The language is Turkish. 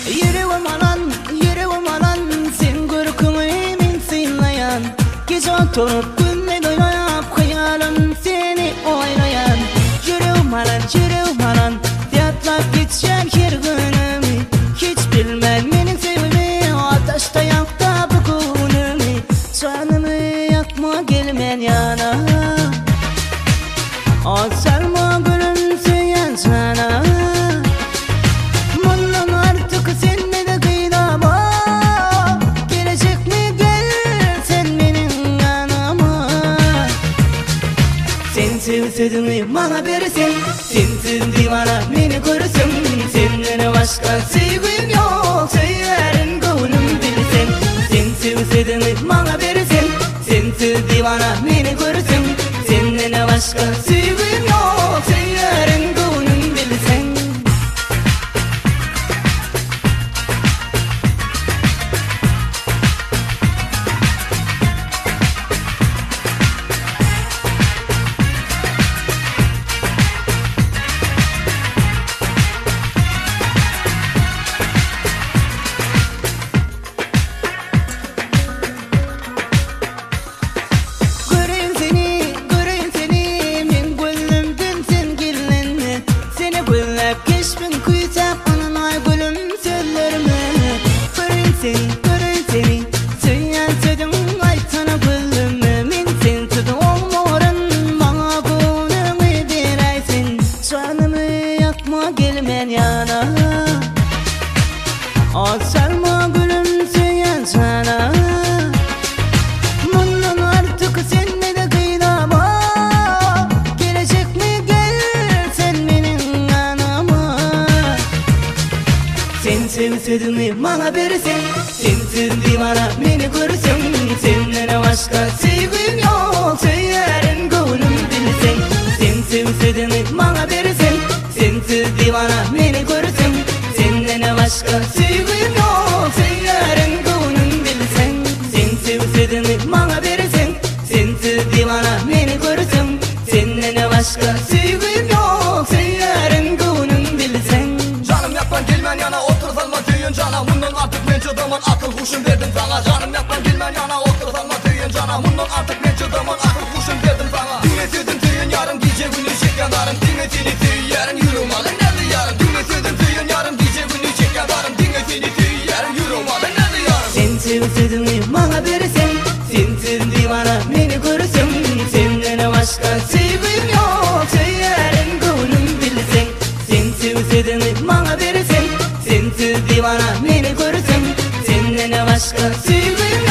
Yüreğim alan, yüreğim alan, sen görkümü min sıylayan. Gece oturup günle doylayap, hayalım seni oylayan. Yüreğim alan, yatlap geçen her günümü. Hiç bilmem benim sevimi, ateşte yakta bu günümü. Canımı yakma gelmen yana, sarma gülüm süyen sana. Bundan artık seninle de kıynama. Gelecek mi gel sen benim yanıma. Sensiz sözümü bana verirsen, sensiz divana beni görürsün. Senden başka sevgim yok, söylerin gönlüm bilsen. Sensiz sözümü bana verirsen, sensiz divana beni görürsün. Senden başka sevgim yok, söylerin gönlüm bilsen. Geçmin kuyacak onun ay gülüm sözlerimi. Görün seni söyleyen sözüm ay sana gülüm. Min sensiz olmuyorum bana gönlümü diraysin. Canımı yakma gelmen yana, sarma gülüm söyleyen sana. Bundan artık seninle de kıynama. Gelecek mi gel sen benim yanıma. Sensiz sözümü bana verirsen, sensiz divana beni görürsün. Senden başka sevgim yok, söylerin gönlüm bilsen. Sensiz sözümü bana verirsen, sensiz divana beni görürsün. Senden başka sevgim yok, söylerin gönlüm bilsen. Sensiz sözümü bana verirsen, sensiz divana beni görürsün. Senden başka sevgim yok, söylerin gönlüm bilsen. Canım yapman gelmen yana, otur salma düğün cana. Bundan artık men çıdımın, akıl kuşum verdim sana. Canım yapman gelmen yana, otur salma düğün cana. Bundan artık men çıdımın, akıl kuşum verdim sana. Dinle sözüm düğün yarın, gece günü çek yanarım. Dinle seni düğün yarın, yürüm alın nerede yarın. Dinle sözüm düğün yarın, gece günü çek yanarım. Dinle seni düğün yarın, yürüm alın nerede yarın. Sensiz sözümü bana verirsen, sensiz divana beni görürsün. Senden başka sevgim yok, söylerin gönlüm bilsen. Sensiz sözümü bana verirsen, sensiz divana beni görürsün. Senden başka sevgim